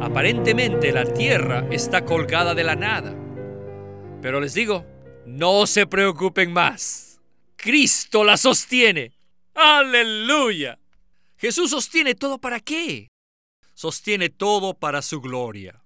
Aparentemente la tierra está colgada de la nada. Pero les digo, no se preocupen más. Cristo la sostiene. ¡Aleluya! Jesús sostiene todo. ¿Para qué? Sostiene todo para su gloria.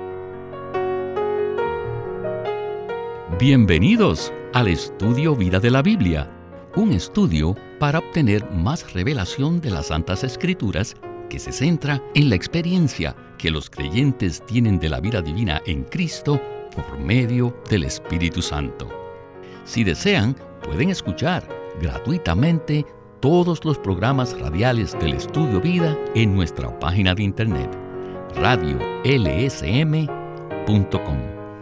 Bienvenidos al Estudio Vida de la Biblia, un estudio para obtener más revelación de las Santas Escrituras que se centra en la experiencia que los creyentes tienen de la vida divina en Cristo por medio del Espíritu Santo. Si desean, pueden escuchar gratuitamente todos los programas radiales del Estudio Vida en nuestra página de internet, radiolsm.com.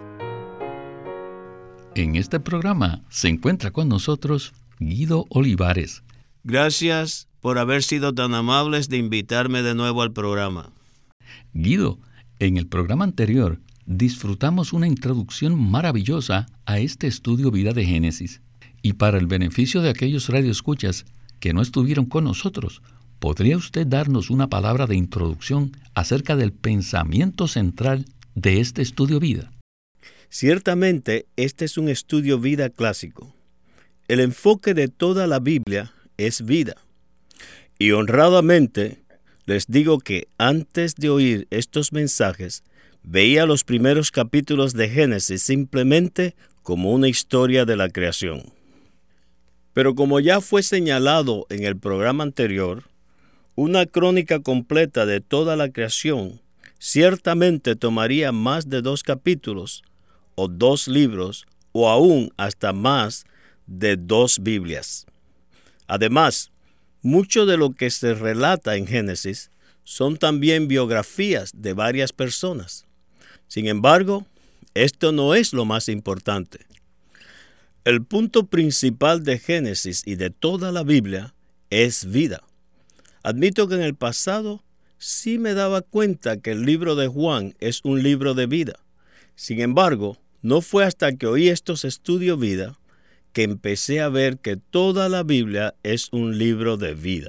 En este programa se encuentra con nosotros Guido Olivares. Gracias por haber sido tan amables de invitarme de nuevo al programa. Guido, en el programa anterior disfrutamos una introducción maravillosa a este Estudio Vida de Génesis. Y para el beneficio de aquellos radioescuchas que no estuvieron con nosotros, ¿podría usted darnos una palabra de introducción acerca del pensamiento central de este Estudio Vida? Ciertamente, este es un Estudio Vida clásico. El enfoque de toda la Biblia es vida. Y honradamente les digo que antes de oír estos mensajes, veía los primeros capítulos de Génesis simplemente como una historia de la creación. Pero como ya fue señalado en el programa anterior, una crónica completa de toda la creación ciertamente tomaría más de 2 capítulos, o 2 libros, o aún hasta más de 2 Biblias. Además, mucho de lo que se relata en Génesis son también biografías de varias personas. Sin embargo, esto no es lo más importante. El punto principal de Génesis y de toda la Biblia es vida. Admito que en el pasado sí me daba cuenta que el libro de Juan es un libro de vida. Sin embargo, no fue hasta que oí estos estudios vida que empecé a ver que toda la Biblia es un libro de vida.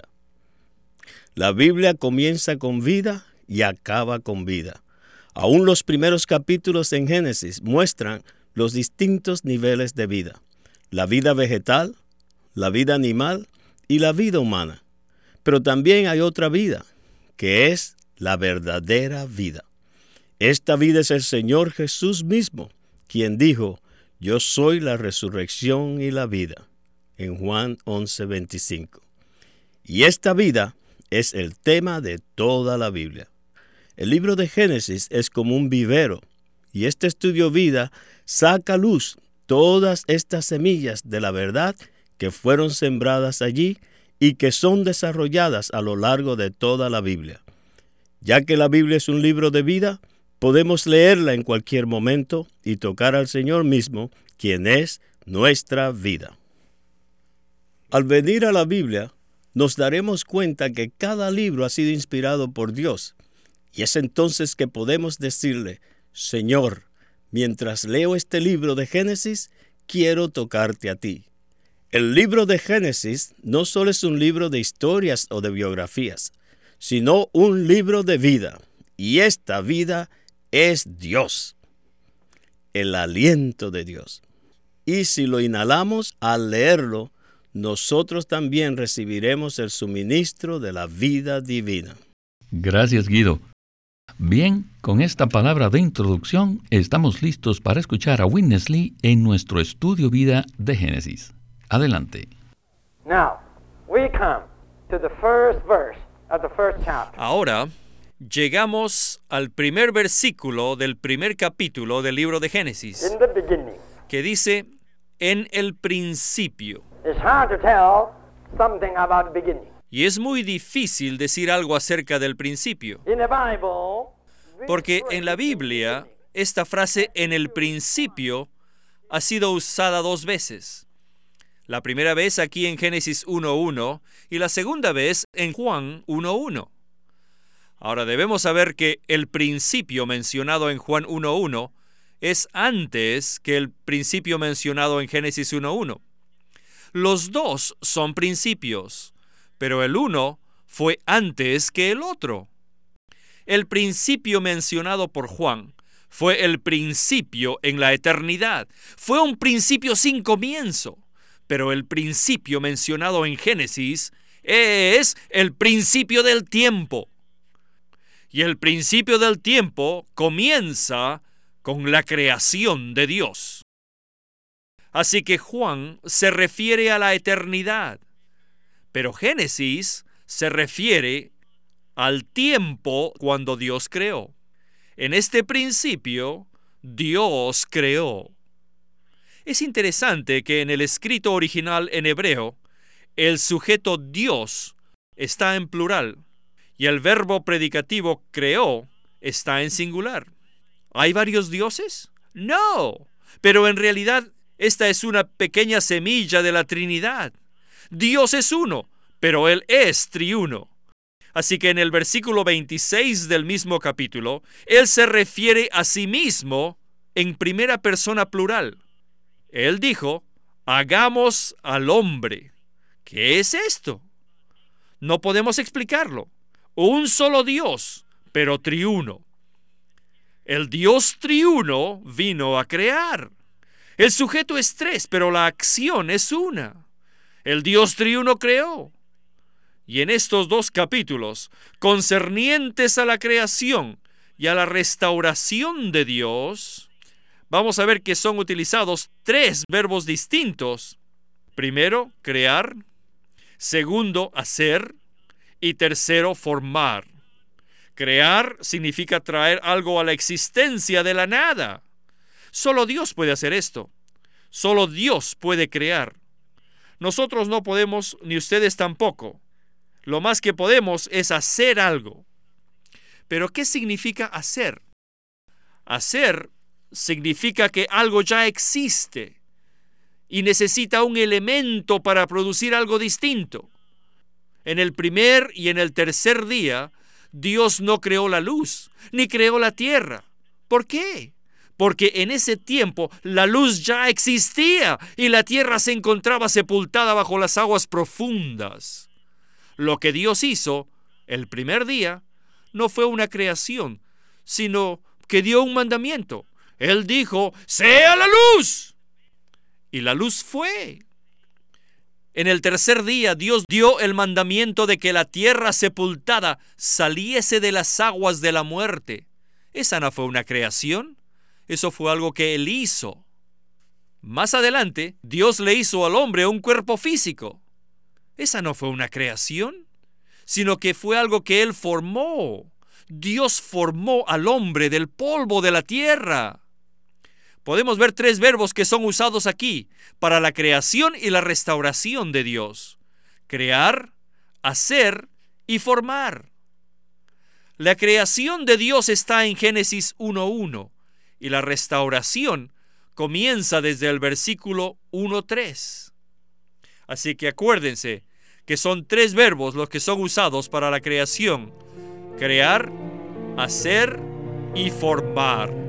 La Biblia comienza con vida y acaba con vida. Aún los primeros capítulos en Génesis muestran los distintos niveles de vida: la vida vegetal, la vida animal y la vida humana. Pero también hay otra vida, que es la verdadera vida. Esta vida es el Señor Jesús mismo, quien dijo: Yo soy la resurrección y la vida, en Juan 11:25. Y esta vida es el tema de toda la Biblia. El libro de Génesis es como un vivero, y este estudio vida saca a luz todas estas semillas de la verdad que fueron sembradas allí y que son desarrolladas a lo largo de toda la Biblia. Ya que la Biblia es un libro de vida, podemos leerla en cualquier momento y tocar al Señor mismo, quien es nuestra vida. Al venir a la Biblia, nos daremos cuenta que cada libro ha sido inspirado por Dios, y es entonces que podemos decirle: Señor, mientras leo este libro de Génesis, quiero tocarte a ti. El libro de Génesis no solo es un libro de historias o de biografías, sino un libro de vida, y esta vida es Dios, el aliento de Dios. Y si lo inhalamos al leerlo, nosotros también recibiremos el suministro de la vida divina. Gracias, Guido. Bien, con esta palabra de introducción, estamos listos para escuchar a Witness Lee en nuestro Estudio Vida de Génesis. Adelante. Now, we come to the first verse of the first chapter. Ahora llegamos al primer versículo del primer capítulo del libro de Génesis, In the beginning. que dice: en el principio. It's hard to tell something about the beginning. Y es muy difícil decir algo acerca del principio, In the Bible, porque en la Biblia esta frase "en el principio" ha sido usada 2 veces. La primera vez aquí en Génesis 1:1 y la segunda vez en Juan 1:1. Ahora debemos saber que el principio mencionado en Juan 1:1 es antes que el principio mencionado en Génesis 1:1. Los dos son principios, pero el uno fue antes que el otro. El principio mencionado por Juan fue el principio en la eternidad. Fue un principio sin comienzo, pero el principio mencionado en Génesis es el principio del tiempo. Y el principio del tiempo comienza con la creación de Dios. Así que Juan se refiere a la eternidad, pero Génesis se refiere al tiempo cuando Dios creó. En este principio, Dios creó. Es interesante que en el escrito original en hebreo, el sujeto Dios está en plural y el verbo predicativo creó está en singular. ¿Hay varios dioses? No, pero en realidad esta es una pequeña semilla de la Trinidad. Dios es uno, pero Él es triuno. Así que en el versículo 26 del mismo capítulo, Él se refiere a sí mismo en primera persona plural. Él dijo, hagamos al hombre. ¿Qué es esto? No podemos explicarlo. Un solo Dios, pero triuno. El Dios triuno vino a crear. El sujeto es tres, pero la acción es una. El Dios triuno creó. Y en estos dos capítulos, concernientes a la creación y a la restauración de Dios, vamos a ver que son utilizados tres verbos distintos. Primero, crear. Segundo, hacer. Y tercero, formar. Crear significa traer algo a la existencia de la nada. Solo Dios puede hacer esto. Solo Dios puede crear. Nosotros no podemos, ni ustedes tampoco. Lo más que podemos es hacer algo. ¿Pero qué significa hacer? Hacer significa que algo ya existe y necesita un elemento para producir algo distinto. En el primer y en el tercer día, Dios no creó la luz, ni creó la tierra. ¿Por qué? Porque en ese tiempo la luz ya existía y la tierra se encontraba sepultada bajo las aguas profundas. Lo que Dios hizo el primer día no fue una creación, sino que dio un mandamiento. Él dijo, ¡sea la luz! Y la luz fue. En el tercer día, Dios dio el mandamiento de que la tierra sepultada saliese de las aguas de la muerte. Esa no fue una creación, eso fue algo que Él hizo. Más adelante, Dios le hizo al hombre un cuerpo físico. Esa no fue una creación, sino que fue algo que Él formó. Dios formó al hombre del polvo de la tierra. Podemos ver tres verbos que son usados aquí para la creación y la restauración de Dios: crear, hacer y formar. La creación de Dios está en Génesis 1:1 y la restauración comienza desde el versículo 1:3. Así que acuérdense que son tres verbos los que son usados para la creación: crear, hacer y formar.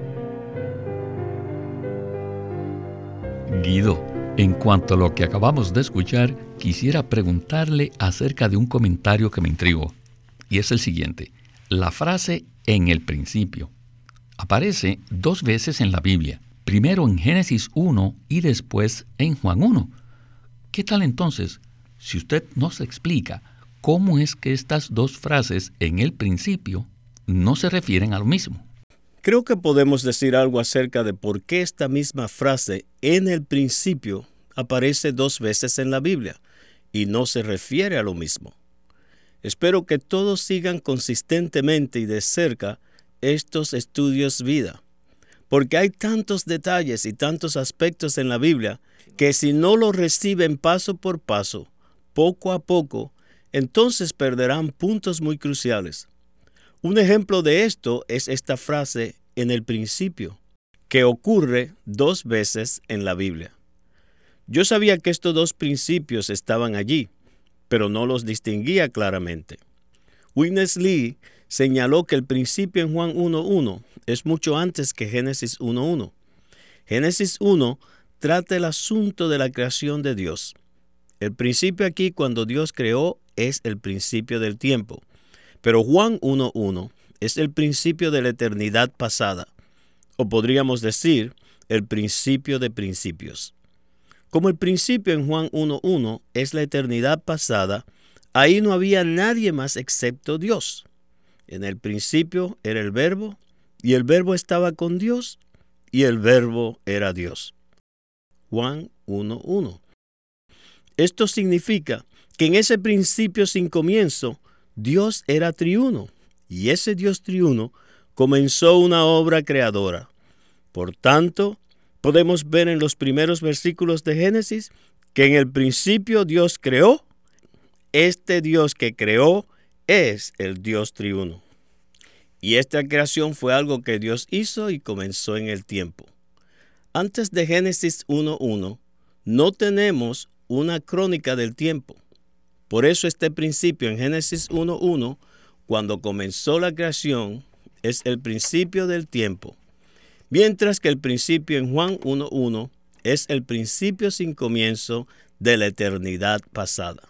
Guido, en cuanto a lo que acabamos de escuchar, quisiera preguntarle acerca de un comentario que me intrigó, y es el siguiente. La frase «en el principio» aparece dos veces en la Biblia, primero en Génesis 1 y después en Juan 1. ¿Qué tal entonces si usted nos explica cómo es que estas dos frases «en el principio» no se refieren a lo mismo? Creo que podemos decir algo acerca de por qué esta misma frase «en el principio» aparece dos veces en la Biblia y no se refiere a lo mismo. Espero que todos sigan consistentemente y de cerca estos estudios vida, porque hay tantos detalles y tantos aspectos en la Biblia que si no los reciben paso por paso, poco a poco, entonces perderán puntos muy cruciales. Un ejemplo de esto es esta frase «en el principio», que ocurre dos veces en la Biblia. Yo sabía que estos dos principios estaban allí, pero no los distinguía claramente. Witness Lee señaló que el principio en Juan 1:1 es mucho antes que Génesis 1:1. Génesis 1 trata el asunto de la creación de Dios. El principio aquí, cuando Dios creó, es el principio del tiempo. Pero Juan 1:1 es el principio de la eternidad pasada, o podríamos decir, el principio de principios. Como el principio en Juan 1:1 es la eternidad pasada, ahí no había nadie más excepto Dios. En el principio era el Verbo, y el Verbo estaba con Dios, y el Verbo era Dios. Juan 1:1. Esto significa que en ese principio sin comienzo, Dios era triuno, y ese Dios triuno comenzó una obra creadora. Por tanto, podemos ver en los primeros versículos de Génesis que en el principio Dios creó. Este Dios que creó es el Dios triuno. Y esta creación fue algo que Dios hizo y comenzó en el tiempo. Antes de Génesis 1:1, no tenemos una crónica del tiempo. Por eso este principio en Génesis 1:1, cuando comenzó la creación, es el principio del tiempo. Mientras que el principio en Juan 1:1 es el principio sin comienzo de la eternidad pasada.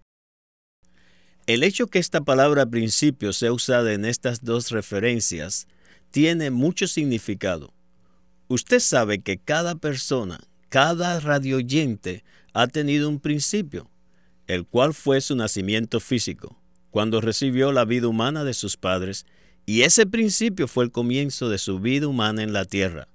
El hecho que esta palabra principio sea usada en estas dos referencias tiene mucho significado. Usted sabe que cada persona, cada radioyente ha tenido un principio, el cual fue su nacimiento físico, cuando recibió la vida humana de sus padres, y ese principio fue el comienzo de su vida humana en la tierra.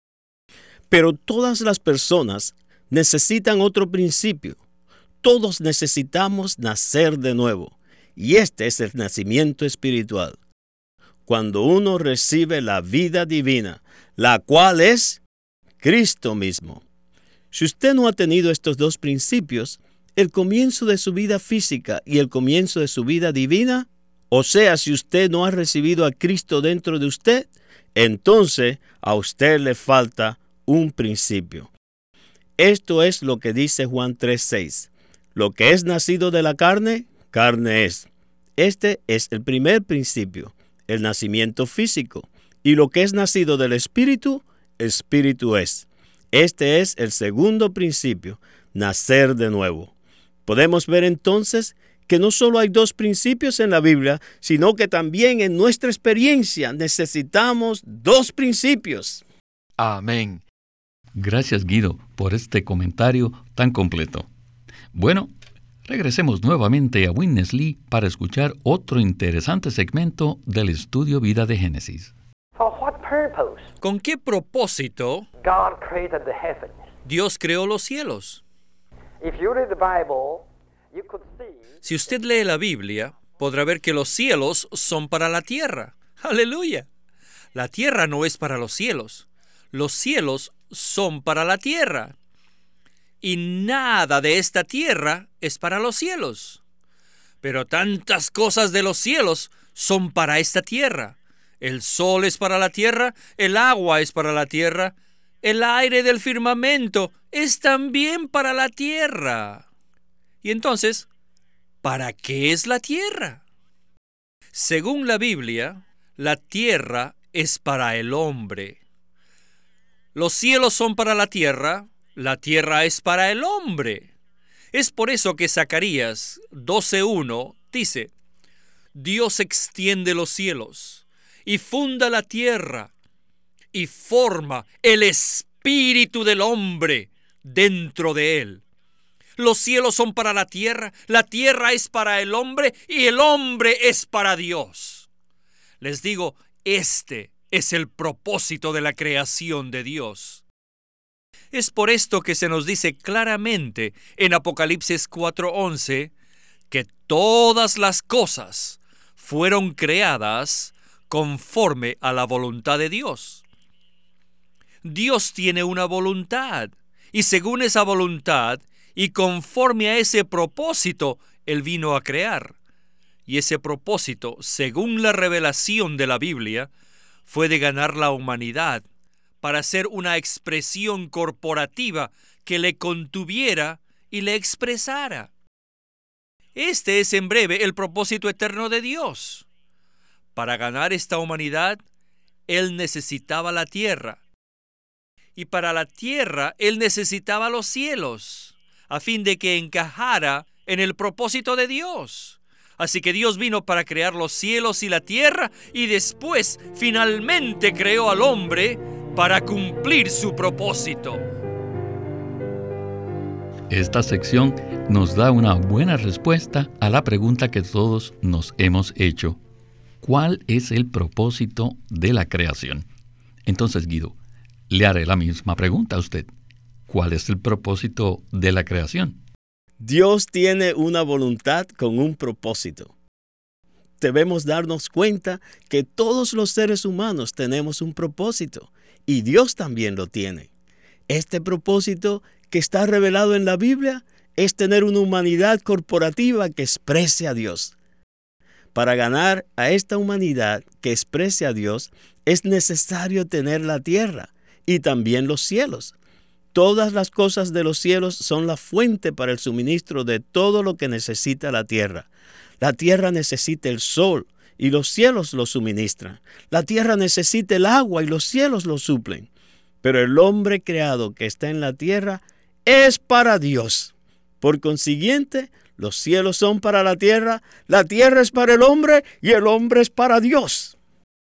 Pero todas las personas necesitan otro principio. Todos necesitamos nacer de nuevo. Y este es el nacimiento espiritual. Cuando uno recibe la vida divina, la cual es Cristo mismo. Si usted no ha tenido estos dos principios, el comienzo de su vida física y el comienzo de su vida divina, o sea, si usted no ha recibido a Cristo dentro de usted, entonces a usted le falta un principio. Esto es lo que dice Juan 3:6. Lo que es nacido de la carne, carne es. Este es el primer principio, el nacimiento físico. Y lo que es nacido del Espíritu, Espíritu es. Este es el segundo principio, nacer de nuevo. Podemos ver entonces que no solo hay dos principios en la Biblia, sino que también en nuestra experiencia necesitamos dos principios. Amén. Gracias, Guido, por este comentario tan completo. Bueno, regresemos nuevamente a Witness Lee para escuchar otro interesante segmento del estudio Vida de Génesis. For what purpose ¿Con qué propósito God created the heavens? Dios creó los cielos? If you read the Bible, you could see Si usted lee la Biblia, podrá ver que los cielos son para la tierra. ¡Aleluya! La tierra no es para los cielos. Los cielos son para la tierra. Y nada de esta tierra es para los cielos. Pero tantas cosas de los cielos son para esta tierra. El sol es para la tierra, el agua es para la tierra, el aire del firmamento es también para la tierra. Y entonces, ¿para qué es la tierra? Según la Biblia, la tierra es para el hombre. Los cielos son para la tierra es para el hombre. Es por eso que Zacarías 12:1 dice: Dios extiende los cielos y funda la tierra y forma el espíritu del hombre dentro de él. Los cielos son para la tierra es para el hombre y el hombre es para Dios. Les digo, este es el propósito de la creación de Dios. Es por esto que se nos dice claramente en Apocalipsis 4:11 que todas las cosas fueron creadas conforme a la voluntad de Dios. Dios tiene una voluntad, y según esa voluntad y conforme a ese propósito, Él vino a crear. Y ese propósito, según la revelación de la Biblia, fue de ganar la humanidad para ser una expresión corporativa que le contuviera y le expresara. Este es en breve el propósito eterno de Dios. Para ganar esta humanidad, Él necesitaba la tierra. Y para la tierra, Él necesitaba los cielos, a fin de que encajara en el propósito de Dios. Así que Dios vino para crear los cielos y la tierra y después finalmente creó al hombre para cumplir su propósito. Esta sección nos da una buena respuesta a la pregunta que todos nos hemos hecho. ¿Cuál es el propósito de la creación? Entonces, Guido, le haré la misma pregunta a usted. ¿Cuál es el propósito de la creación? Dios tiene una voluntad con un propósito. Debemos darnos cuenta que todos los seres humanos tenemos un propósito y Dios también lo tiene. Este propósito que está revelado en la Biblia es tener una humanidad corporativa que exprese a Dios. Para ganar a esta humanidad que exprese a Dios es necesario tener la tierra y también los cielos. Todas las cosas de los cielos son la fuente para el suministro de todo lo que necesita la tierra. La tierra necesita el sol y los cielos lo suministran. La tierra necesita el agua y los cielos lo suplen. Pero el hombre creado que está en la tierra es para Dios. Por consiguiente, los cielos son para la tierra es para el hombre y el hombre es para Dios.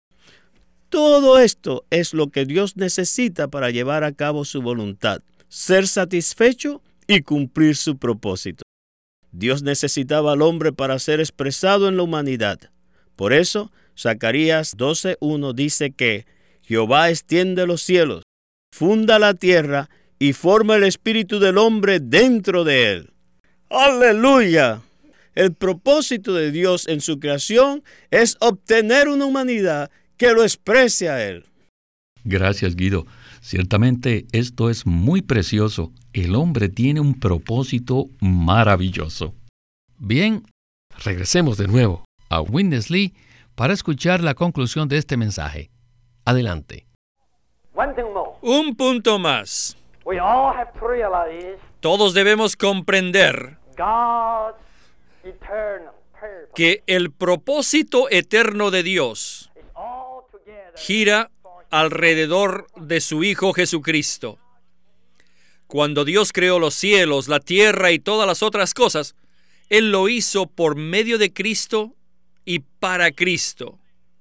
Todo esto es lo que Dios necesita para llevar a cabo su voluntad, ser satisfecho y cumplir su propósito. Dios necesitaba al hombre para ser expresado en la humanidad. Por eso, Zacarías 12:1 dice que Jehová extiende los cielos, funda la tierra y forma el espíritu del hombre dentro de él. ¡Aleluya! El propósito de Dios en su creación es obtener una humanidad que lo exprese a Él. Gracias, Guido. Ciertamente esto es muy precioso. El hombre tiene un propósito maravilloso. Bien, regresemos de nuevo a Witness Lee para escuchar la conclusión de este mensaje. Adelante. One thing more. Un punto más. We all have to realize Todos debemos comprender God's eternal purpose que el propósito eterno de Dios is all together gira alrededor de su Hijo Jesucristo. Cuando Dios creó los cielos, la tierra y todas las otras cosas, Él lo hizo por medio de Cristo y para Cristo.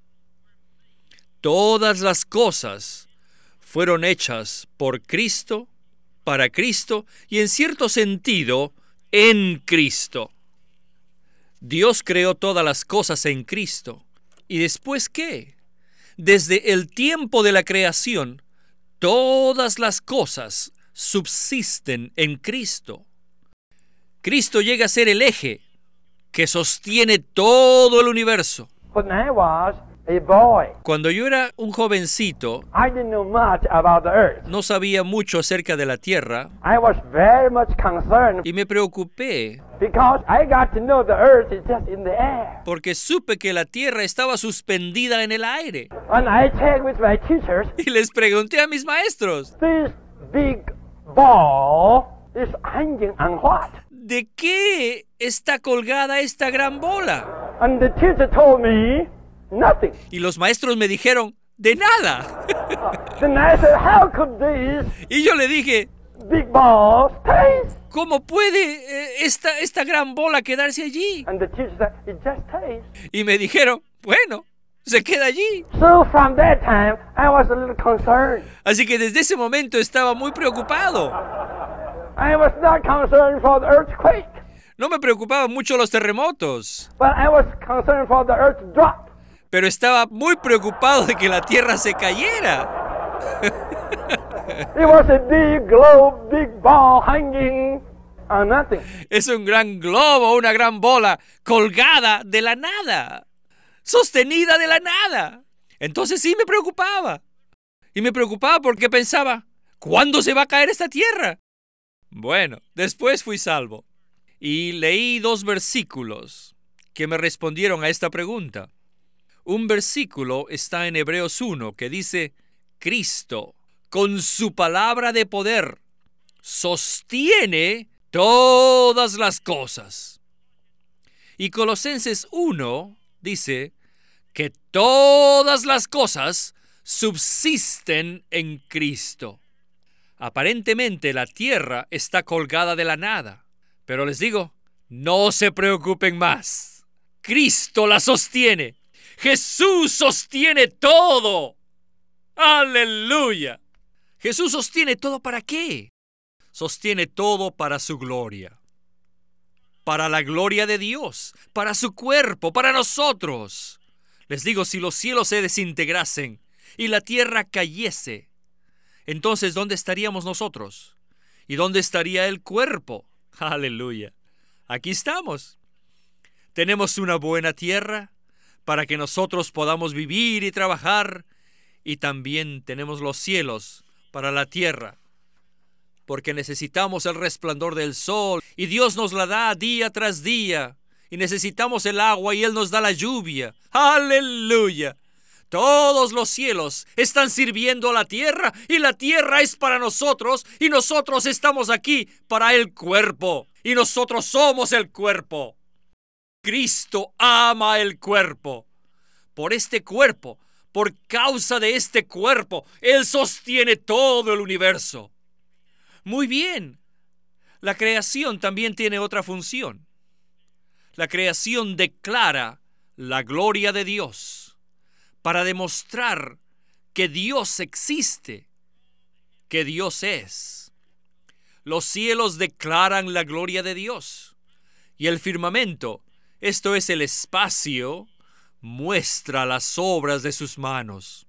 Todas las cosas fueron hechas por Cristo, para Cristo y en cierto sentido, en Cristo. Dios creó todas las cosas en Cristo. ¿Y después qué? Desde el tiempo de la creación, todas las cosas subsisten en Cristo. Cristo llega a ser el eje que sostiene todo el universo. When I was a boy, Cuando yo era un jovencito, I didn't know much about the earth. no sabía mucho acerca de la tierra I was very much concerned y me preocupé because I got to know the earth is just in the air. porque supe que la tierra estaba suspendida en el aire. And I checked with my teachers, Y les pregunté a mis maestros, this big ball is hanging on what? ¿de qué está colgada esta gran bola? And the teacher told me, nothing. Y los maestros me dijeron, de nada. Then I said, how could this Y yo le dije, big ball stays? ¿cómo puede esta gran bola quedarse allí? And the teacher said, it just stays. Y me dijeron, bueno, se queda allí. So from that time, I was a little concerned. Así que desde ese momento estaba muy preocupado. I was not concerned for the earthquake, No me preocupaban mucho los terremotos, but I was concerned for the earth drop. pero estaba muy preocupado de que la tierra se cayera. It was a big globe, big ball hanging on nothing. Es un gran globo, una gran bola colgada de la nada, sostenida de la nada. Entonces sí me preocupaba. Y me preocupaba porque pensaba, ¿cuándo se va a caer esta tierra? Bueno, después fui salvo. Y leí 2 versículos que me respondieron a esta pregunta. Un versículo está en Hebreos 1 que dice, Cristo, con su palabra de poder, sostiene todas las cosas. Y Colosenses 1 dice que todas las cosas subsisten en Cristo. Aparentemente la tierra está colgada de la nada, pero les digo, no se preocupen más. Cristo la sostiene. Jesús sostiene todo. ¡Aleluya! Jesús sostiene todo, ¿para qué? Sostiene todo para su gloria. Para la gloria de Dios, para su cuerpo, para nosotros. Les digo, si los cielos se desintegrasen y la tierra cayese, entonces, ¿dónde estaríamos nosotros? ¿Y dónde estaría el cuerpo? ¡Aleluya! Aquí estamos. Tenemos una buena tierra para que nosotros podamos vivir y trabajar, y también tenemos los cielos para la tierra, porque necesitamos el resplandor del sol, y Dios nos la da día tras día, y necesitamos el agua, y Él nos da la lluvia. ¡Aleluya! Todos los cielos están sirviendo a la tierra, y la tierra es para nosotros, y nosotros estamos aquí para el cuerpo, y nosotros somos el cuerpo. Cristo ama el cuerpo. Por este cuerpo, por causa de este cuerpo, Él sostiene todo el universo. Muy bien. La creación también tiene otra función. La creación declara la gloria de Dios para demostrar que Dios existe, que Dios es. Los cielos declaran la gloria de Dios, y el firmamento, esto es el espacio, muestra las obras de sus manos.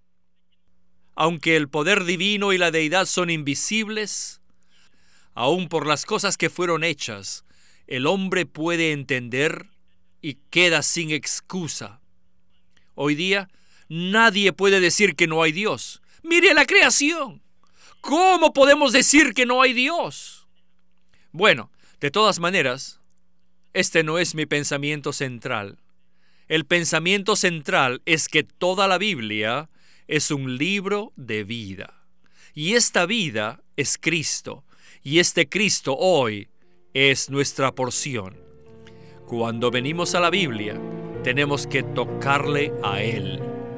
Aunque el poder divino y la deidad son invisibles, aún por las cosas que fueron hechas, el hombre puede entender y queda sin excusa. Hoy día, nadie puede decir que no hay Dios. ¡Mire la creación! ¿Cómo podemos decir que no hay Dios? Bueno, de todas maneras, este no es mi pensamiento central. El pensamiento central es que toda la Biblia es un libro de vida. Y esta vida es Cristo. Y este Cristo hoy es nuestra porción. Cuando venimos a la Biblia, tenemos que tocarle a Él.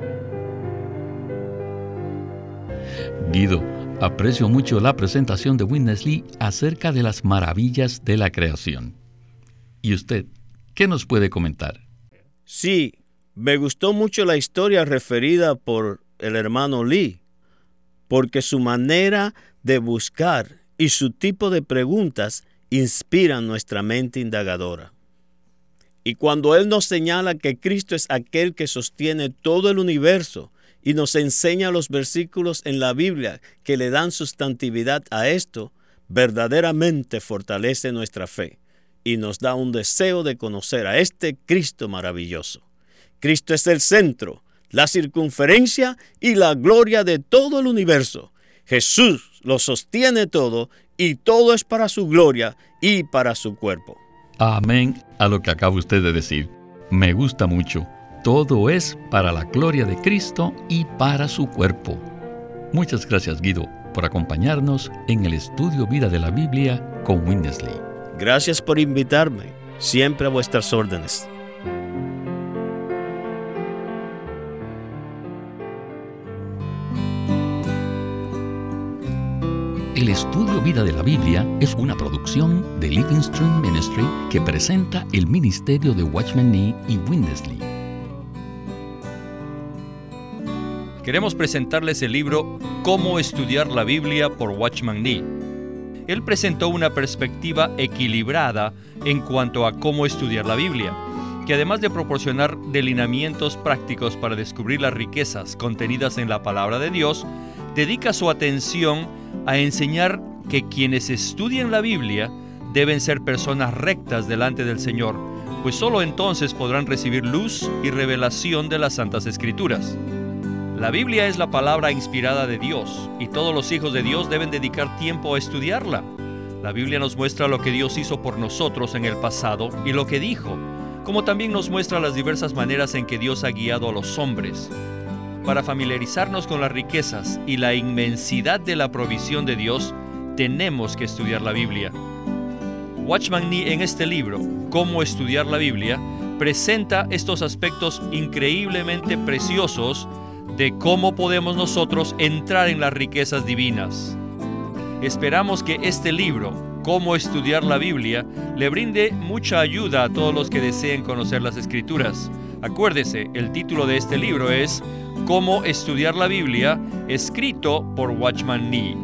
Guido, aprecio mucho la presentación de Witness Lee acerca de las maravillas de la creación. ¿Y usted qué nos puede comentar? Sí, me gustó mucho la historia referida por el hermano Lee, porque su manera de buscar y su tipo de preguntas inspiran nuestra mente indagadora. Y cuando Él nos señala que Cristo es aquel que sostiene todo el universo y nos enseña los versículos en la Biblia que le dan sustantividad a esto, verdaderamente fortalece nuestra fe y nos da un deseo de conocer a este Cristo maravilloso. Cristo es el centro, la circunferencia y la gloria de todo el universo. Jesús lo sostiene todo y todo es para su gloria y para su cuerpo. Amén a lo que acaba usted de decir. Me gusta mucho. Todo es para la gloria de Cristo y para su cuerpo. Muchas gracias, Guido, por acompañarnos en el estudio Vida de la Biblia con Witness Lee. Gracias por invitarme. Siempre a vuestras órdenes. El estudio Vida de la Biblia es una producción de Living Stream Ministry que presenta el ministerio de Watchman Nee y Witness Lee. Queremos presentarles el libro Cómo estudiar la Biblia por Watchman Nee. Él presentó una perspectiva equilibrada en cuanto a cómo estudiar la Biblia, que además de proporcionar delineamientos prácticos para descubrir las riquezas contenidas en la palabra de Dios, dedica su atención a enseñar que quienes estudian la Biblia deben ser personas rectas delante del Señor, pues solo entonces podrán recibir luz y revelación de las Santas Escrituras. La Biblia es la palabra inspirada de Dios, y todos los hijos de Dios deben dedicar tiempo a estudiarla. La Biblia nos muestra lo que Dios hizo por nosotros en el pasado y lo que dijo, como también nos muestra las diversas maneras en que Dios ha guiado a los hombres. Para familiarizarnos con las riquezas y la inmensidad de la provisión de Dios, tenemos que estudiar la Biblia. Watchman Nee en este libro, Cómo estudiar la Biblia, presenta estos aspectos increíblemente preciosos de cómo podemos nosotros entrar en las riquezas divinas. Esperamos que este libro, Cómo estudiar la Biblia le brinde mucha ayuda a todos los que deseen conocer las Escrituras. Acuérdese, el título de este libro es Cómo estudiar la Biblia, escrito por Watchman Nee.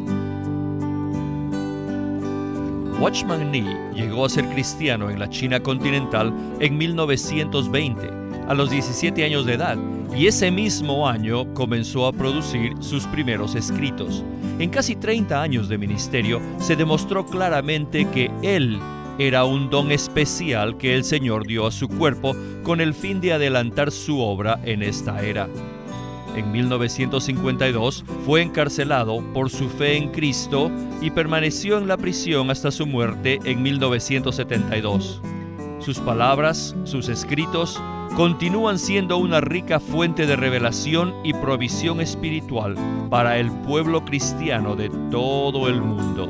Watchman Nee llegó a ser cristiano en la China continental en 1920, a los 17 años de edad, y ese mismo año comenzó a producir sus primeros escritos. En casi 30 años de ministerio se demostró claramente que él era un don especial que el Señor dio a su cuerpo con el fin de adelantar su obra en esta era. En 1952 fue encarcelado por su fe en Cristo y permaneció en la prisión hasta su muerte en 1972. Sus palabras, sus escritos, continúan siendo una rica fuente de revelación y provisión espiritual para el pueblo cristiano de todo el mundo.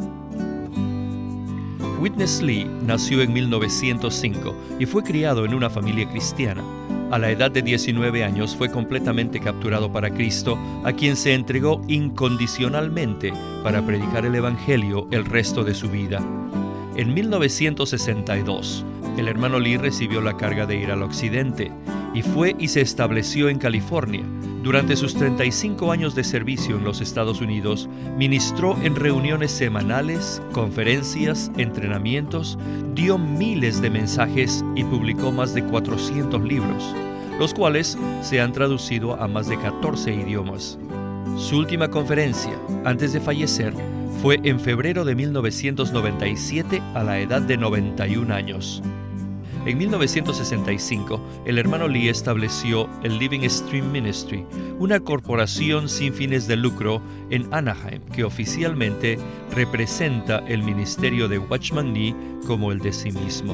Witness Lee nació en 1905 y fue criado en una familia cristiana. A la edad de 19 años fue completamente capturado para Cristo, a quien se entregó incondicionalmente para predicar el Evangelio el resto de su vida. En 1962, el hermano Lee recibió la carga de ir al occidente y fue y se estableció en California. Durante sus 35 años de servicio en los Estados Unidos, ministró en reuniones semanales, conferencias, entrenamientos, dio miles de mensajes y publicó más de 400 libros, los cuales se han traducido a más de 14 idiomas. Su última conferencia, antes de fallecer, fue en febrero de 1997 a la edad de 91 años. En 1965, el hermano Lee estableció el Living Stream Ministry, una corporación sin fines de lucro en Anaheim que oficialmente representa el ministerio de Watchman Nee como el de sí mismo.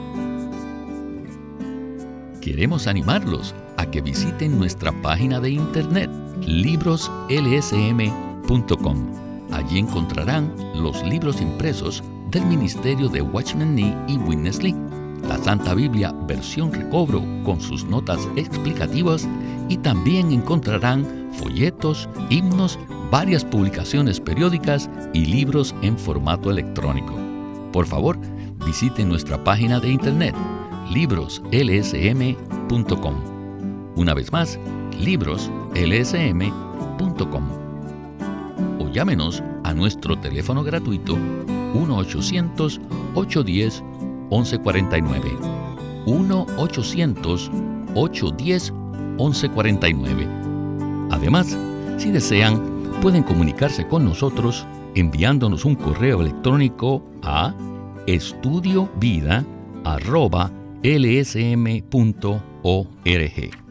Queremos animarlos a que visiten nuestra página de internet, libroslsm.com. Allí encontrarán los libros impresos del ministerio de Watchman Nee y Witness Lee, la Santa Biblia versión recobro con sus notas explicativas, y también encontrarán folletos, himnos, varias publicaciones periódicas y libros en formato electrónico. Por favor, visiten nuestra página de internet, libroslsm.com. Una vez más, libroslsm.com. O llámenos a nuestro teléfono gratuito 1-800-810-1149. 1-800-810-1149. Además, si desean, pueden comunicarse con nosotros enviándonos un correo electrónico a estudiovida@lsm.org.